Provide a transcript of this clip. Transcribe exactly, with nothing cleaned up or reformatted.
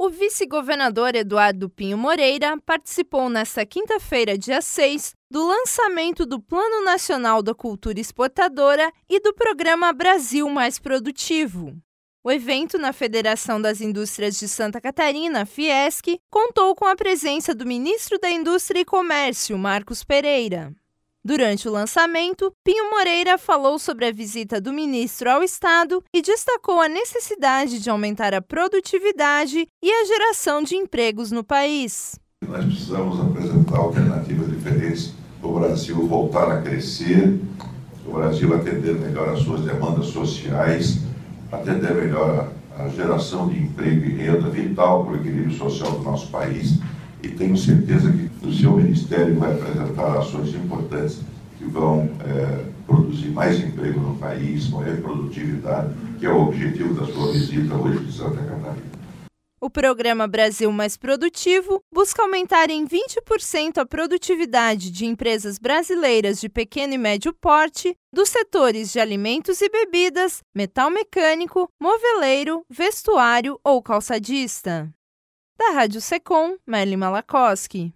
O vice-governador Eduardo Pinho Moreira participou nesta quinta-feira, dia seis, do lançamento do Plano Nacional da Cultura Exportadora e do Programa Brasil Mais Produtivo. O evento na Federação das Indústrias de Santa Catarina, Fiesc, contou com a presença do ministro da Indústria e Comércio, Marcos Pereira. Durante o lançamento, Pinho Moreira falou sobre a visita do ministro ao estado e destacou a necessidade de aumentar a produtividade e a geração de empregos no país. Nós precisamos apresentar alternativas diferentes para o Brasil voltar a crescer, o Brasil atender melhor as suas demandas sociais, atender melhor a geração de emprego e renda vital para o equilíbrio social do nosso país. E tenho certeza que o seu ministério vai apresentar ações importantes que vão é, produzir mais emprego no país, maior produtividade, que é o objetivo da sua visita hoje de Santa Catarina. O programa Brasil Mais Produtivo busca aumentar em vinte por cento a produtividade de empresas brasileiras de pequeno e médio porte dos setores de alimentos e bebidas, metal mecânico, moveleiro, vestuário ou calçadista. Da Rádio Secom, Marli Malakoski.